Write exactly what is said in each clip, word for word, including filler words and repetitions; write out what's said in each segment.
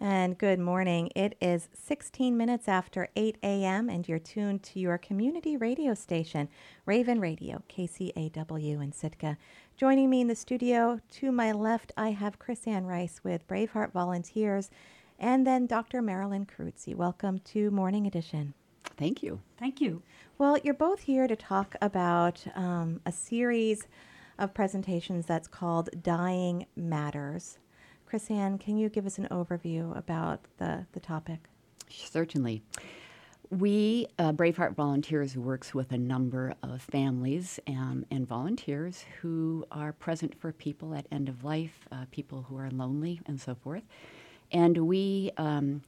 And good morning. It is sixteen minutes after eight a.m. and you're tuned to your community radio station, Raven Radio, K C A W in Sitka. Joining me in the studio to my left, I have Chris Ann Rice with Braveheart Volunteers, and then Doctor Marilyn Caruzzi. Welcome to Morning Edition. Thank you. Thank you. Well, you're both here to talk about um, a series of presentations that's called Dying Matters. Chris Ann, can you give us an overview about the, the topic? Certainly. We, uh, Braveheart Volunteers, works with a number of families and, and volunteers who are present for people at end of life, uh, people who are lonely, and so forth. And we um,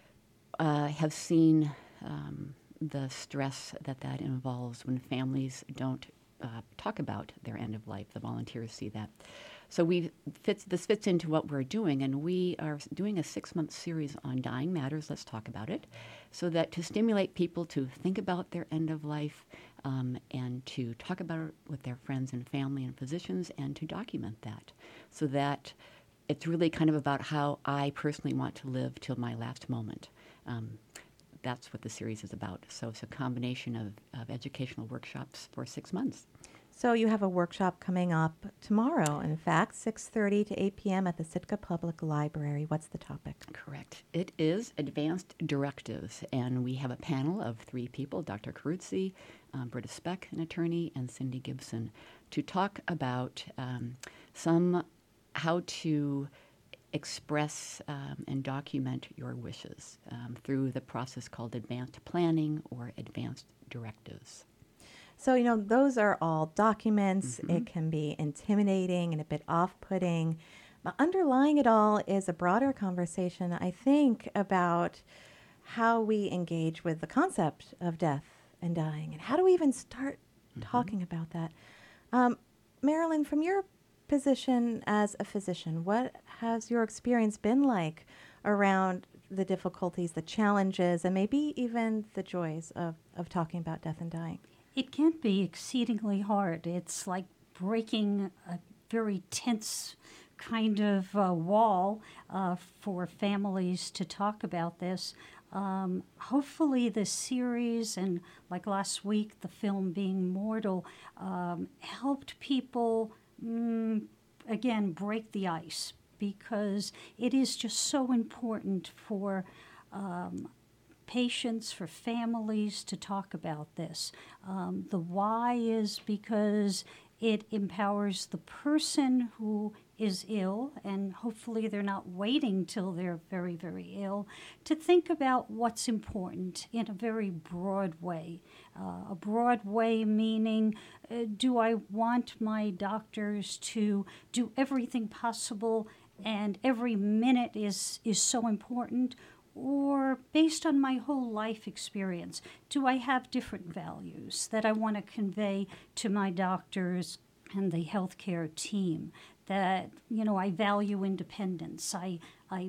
uh, have seen um, the stress that that involves when families don't uh, talk about their end of life. The volunteers see that. So we fits, this fits into what we're doing, and we are doing a six-month series on Dying Matters. Let's talk about it, so that to stimulate people to think about their end of life um, and to talk about it with their friends and family and physicians, and to document that, so that it's really kind of about how I personally want to live till my last moment. Um, that's what the series is about. So it's a combination of, of educational workshops for six months. So you have a workshop coming up tomorrow, in fact, six thirty to eight p.m. at the Sitka Public Library. What's the topic? Correct. It is Advanced Directives, and we have a panel of three people, Doctor Caruzzi, um, Britta Speck, an attorney, and Cindy Gibson, to talk about um, some how to express um, and document your wishes um, through the process called advanced planning or advanced directives. So, you know, those are all documents. Mm-hmm. It can be intimidating and a bit off-putting. But underlying it all is a broader conversation, I think, about how we engage with the concept of death and dying. And how do we even start mm-hmm. talking about that? Um, Marilyn, from your position as a physician, what has your experience been like around the difficulties, the challenges, and maybe even the joys of, of talking about death and dying? It can be exceedingly hard. It's like breaking a very tense kind of uh, wall uh, for families to talk about this. Um, hopefully this series, and like last week, the film Being Mortal, um, helped people, mm, again, break the ice, because it is just so important for um, patients, for families to talk about this. Um, the why is because it empowers the person who is ill, and hopefully they're not waiting till they're very, very ill, to think about what's important in a very broad way. Uh, a broad way meaning, uh, do I want my doctors to do everything possible and every minute is, is so important? Or based on my whole life experience, do I have different values that I want to convey to my doctors and the healthcare team? That, you know, I value independence. I I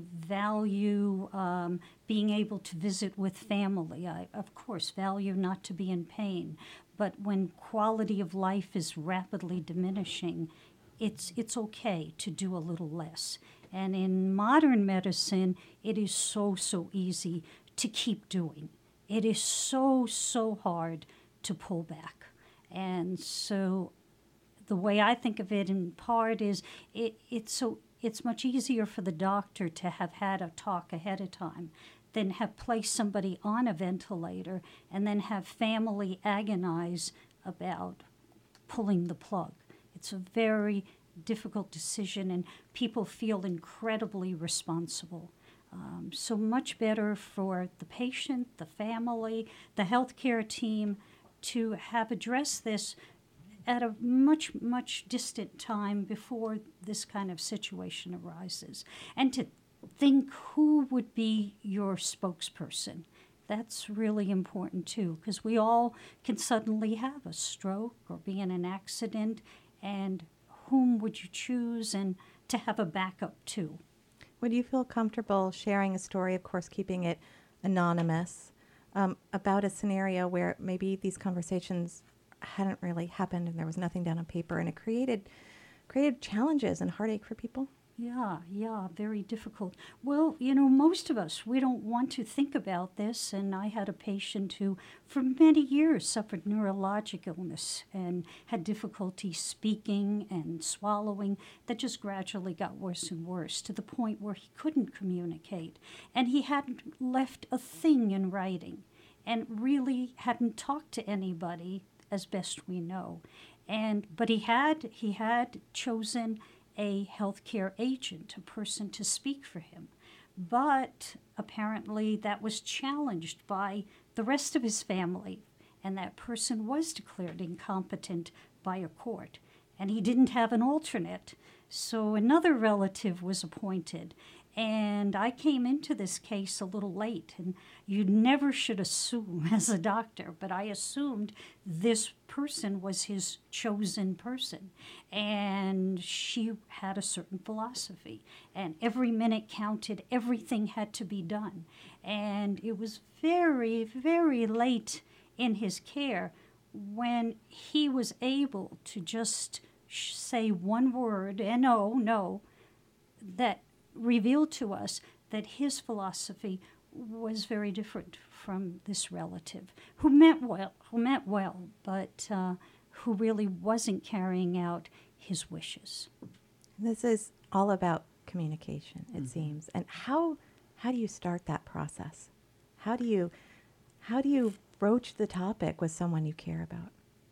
value um, being able to visit with family. I, of course, value not to be in pain. But when quality of life is rapidly diminishing, it's it's okay to do a little less. And in modern medicine, it is so, so easy to keep doing. It is so, so hard to pull back. And so the way I think of it in part is it, it's so it's much easier for the doctor to have had a talk ahead of time than have placed somebody on a ventilator and then have family agonize about pulling the plug. It's a very difficult decision, and people feel incredibly responsible. Um, so much better for the patient, the family, the healthcare team to have addressed this at a much, much distant time before this kind of situation arises. And to think who would be your spokesperson. That's really important too, because we all can suddenly have a stroke or be in an accident, and whom would you choose, and to have a backup too? Would you feel comfortable sharing a story, of course keeping it anonymous, um, about a scenario where maybe these conversations hadn't really happened and there was nothing down on paper and it created created challenges and heartache for people? Yeah, yeah, very difficult. Well, you know, most of us, we don't want to think about this. And I had a patient who, for many years, suffered neurologic illness and had difficulty speaking and swallowing that just gradually got worse and worse to the point where he couldn't communicate. And he hadn't left a thing in writing and really hadn't talked to anybody, as best we know. And but he had he had chosen a healthcare agent, a person to speak for him. But apparently that was challenged by the rest of his family, and that person was declared incompetent by a court. And he didn't have an alternate, so another relative was appointed. And I came into this case a little late, and you never should assume as a doctor, but I assumed this person was his chosen person. And she had a certain philosophy, and every minute counted, everything had to be done. And it was very, very late in his care when he was able to just sh- say one word, and no, no, that revealed to us that his philosophy was very different from this relative, who meant well, who meant well, but uh, who really wasn't carrying out his wishes. This is all about communication, it Mm-hmm. seems. And how how do you start that process? How do you how do you broach the topic with someone you care about?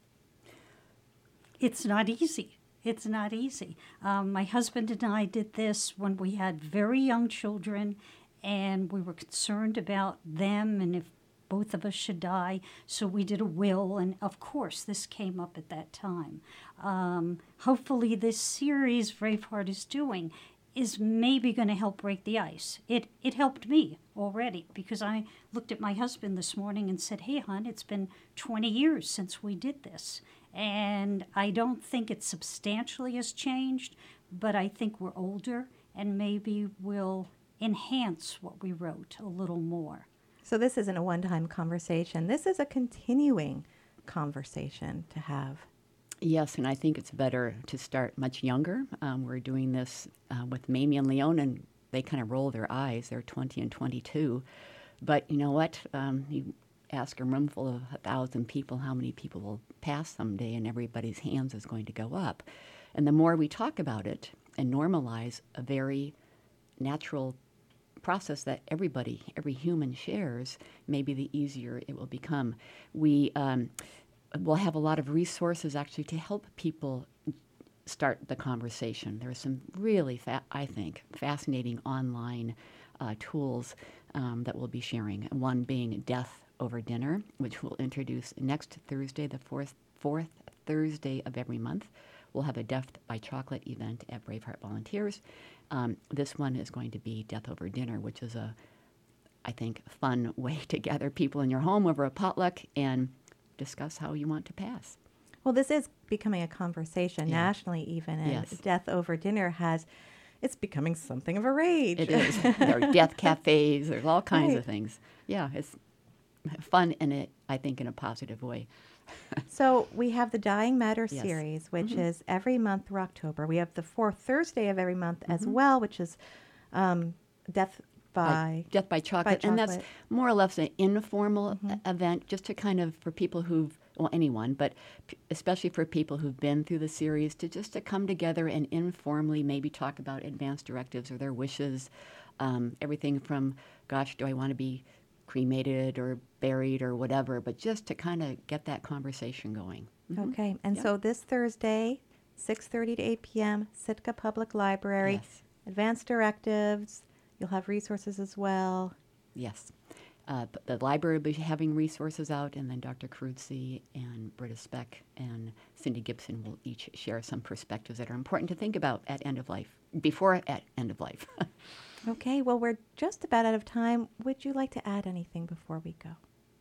It's not easy. It's not easy. Um, my husband and I did this when we had very young children, and we were concerned about them and if both of us should die. So we did a will, and of course, this came up at that time. Um, hopefully, this series Braveheart is doing is maybe going to help break the ice. It it helped me already because I looked at my husband this morning and said, "Hey, hon, it's been twenty years since we did this." And I don't think it substantially has changed, but I think we're older and maybe we'll enhance what we wrote a little more. So this isn't a one-time conversation. This is a continuing conversation to have. Yes, and I think it's better to start much younger. Um, we're doing this uh, with Mamie and Leon, and they kind of roll their eyes. They're twenty and twenty-two. But you know what? Um, you ask a room full of a thousand people how many people will pass someday, and everybody's hands is going to go up. And the more we talk about it and normalize a very natural process that everybody, every human shares, maybe the easier it will become. We um, will have a lot of resources actually to help people start the conversation. There are some really, fa- I think, fascinating online uh, tools um, that we'll be sharing. One being Death Over Dinner, which we'll introduce next Thursday, the fourth, fourth Thursday of every month. We'll have a Death by Chocolate event at Braveheart Volunteers. Um, this one is going to be Death Over Dinner, which is a, I think, fun way to gather people in your home over a potluck and discuss how you want to pass. Well, this is becoming a conversation Yeah. nationally even, and Yes. Death Over Dinner has, it's becoming something of a rage. It is. There are death cafes. There's all kinds Right. of things. Yeah, it's fun in it, I think, in a positive way. So we have the Dying Matter Yes. series, which Mhm. is every month through October. We have the fourth Thursday of every month as Mhm. well, which is um, Death by... Death by Chocolate. And that's Chocolate. more or less an informal Mhm. e- event, just to kind of, for people who've, well, anyone, but p- especially for people who've been through the series, to just to come together and informally maybe talk about advance directives or their wishes, um, everything from, gosh, do I want to be cremated or buried or whatever, but just to kind of get that conversation going. Mhm. Okay, and Yep. so this Thursday, six thirty to eight p.m., Sitka Public Library, Yes. advanced directives. You'll have resources as well. Yes. Uh, p- the library will be having resources out, and then Doctor Caruzzi and Britta Speck and Cindy Gibson will each share some perspectives that are important to think about at end of life, before at end of life. Okay, well, we're just about out of time. Would you like to add anything before we go?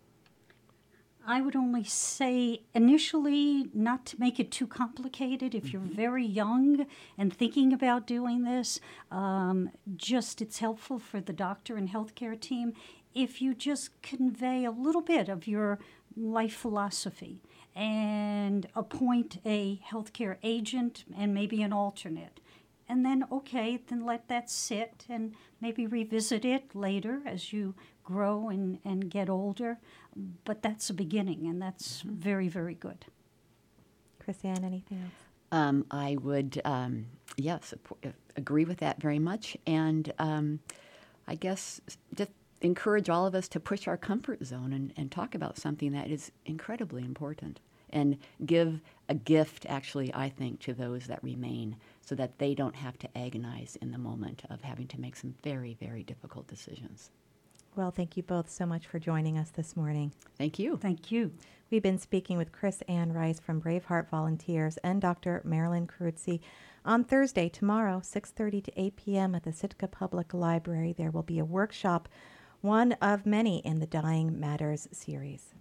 I would only say initially not to make it too complicated. If you're very young and thinking about doing this, um, just it's helpful for the doctor and healthcare team if you just convey a little bit of your life philosophy and appoint a healthcare agent and maybe an alternate and then, okay, then let that sit and maybe revisit it later as you grow and, and get older. But that's a beginning, and that's mm-hmm. very, very good. Chris-Anne, anything else? Um, I would, um, yes, support, uh, agree with that very much. And um, I guess just encourage all of us to push our comfort zone and, and talk about something that is incredibly important. And give a gift, actually, I think, to those that remain so that they don't have to agonize in the moment of having to make some very, very difficult decisions. Well, thank you both so much for joining us this morning. Thank you. Thank you. We've been speaking with Chris-Anne Rice from Braveheart Volunteers and Doctor Marilyn Caruzzi. On Thursday, tomorrow, six thirty to eight p.m. at the Sitka Public Library, there will be a workshop, one of many in the Dying Matters series.